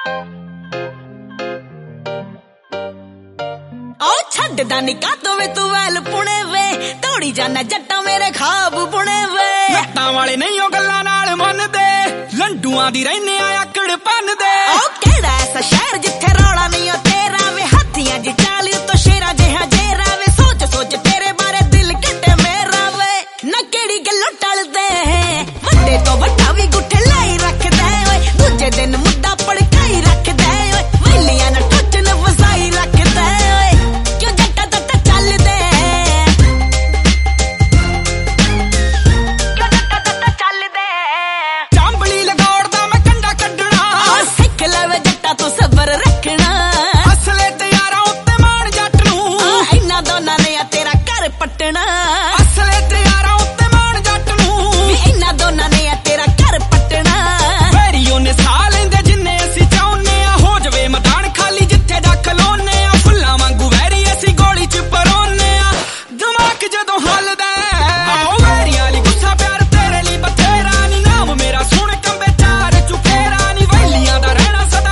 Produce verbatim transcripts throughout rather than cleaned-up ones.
छड्डदा नी कातों वे तू वैल पुणे वे तोड़ी जाना जट्टा मेरे खाब बुने वे लट्टां वाले नहीं ओ गल्लां नाल मनदे लंडुआं दी रहिने आ आकड़ पन्नदे ओ केड़ा ऐसा शहर जिथे रौला नहीं ओ तेरा वे हाथियां दी चाली तो शेरा जिहा जेरा वे सोच सोच तेरे बारे दिल कटे मेरा वे ना केड़ी गल्लों टलदे वड्डे तो वड्डा भी गुठे लाई रखदे ओए दूजे दिन मुद्दा पड़काई रखदे ओए वैलियां ना टुचन वसाई रखदे ओए तू सबर रखना असले ते यारा उत्ते मान जट नू इन्ना दोना ने तेरा घर पटना असले ते यारा उत्ते मान जट नू इन्ना दोना ने तेरा घर पटना वेरियो ने साह लेंदे जिन्ने असी चाहुने आ हो जवे मैदान खाली जिथे जा खलोने आ फुल्लां वांगू वैरी असी गोली च परोने आ दिमाग जदों हलदा आओ वैरियां ली गुस्सा प्यार तेरे ली बथेरा नी नाम मेरा सुन कंबे चार चुकेरा नी वैलियां दा रहना सदा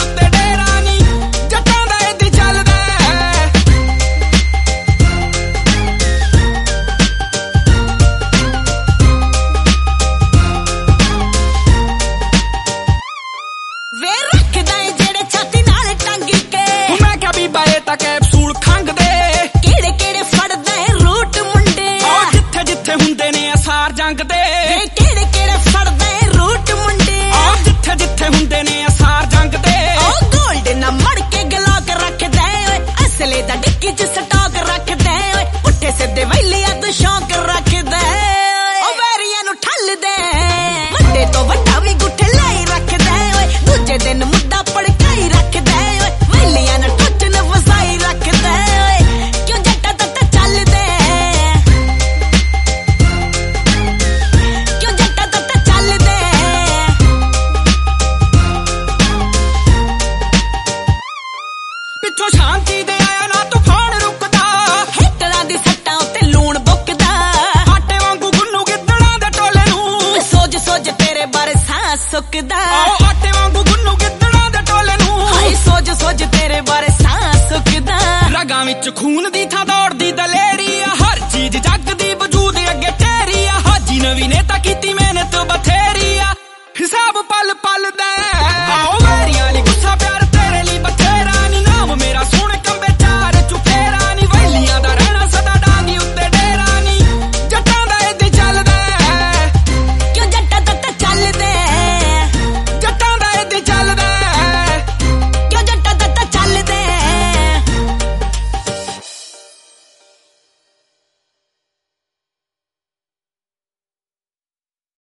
कैप्सूल खंग दे केड़े केड़े फड़दा है रूट मुंडे ओ जिथे जिथे हुंदे ने असार जंग दे केड़े केड़े फड़दा है रूट मुंडे ओ जिथे जिथे हुंदे ने असार जंग दे ओ गोल्ड ना मड़ के गलाक रख दे ओए असले दा डिक्की च स्टॉक रख दे ओए पुट्ठे सिद्धे वैलिया तो शौक रख दे ओ वैरियां नु ठल दे वड्डे तो वड्डा भी गुठे लाई रख दे ओए दूजे दिन मुद्दा पड़काई रख दे ओए वैलियां ना टुचन वसाई रख दे ओए क्यों जट्टा तट्टा चल दे क्यों जट्टा तट्टा चल दे पिछों शांति दे आया ना तूफान रुकदा हिटड़ा दी सट्टां उत्ते लूण बुकदा आटे वांगू गुन्नू गिद्दड़ां दे टोले नू सोच सोच तेरे बारे सांस सुकदा ओ आटे वांगू गुन्नू गिद्दड़ां दे टोले नू हाय सोच सोच तेरे बारे सांस सुकदा रगां विच खून दी थां दौड़दी दलेरी आ हर चीज जग दी वजूद अगे तेरी आ हाजी नवी ने तां कीती मेहनत बथेरी आ हिसाब पल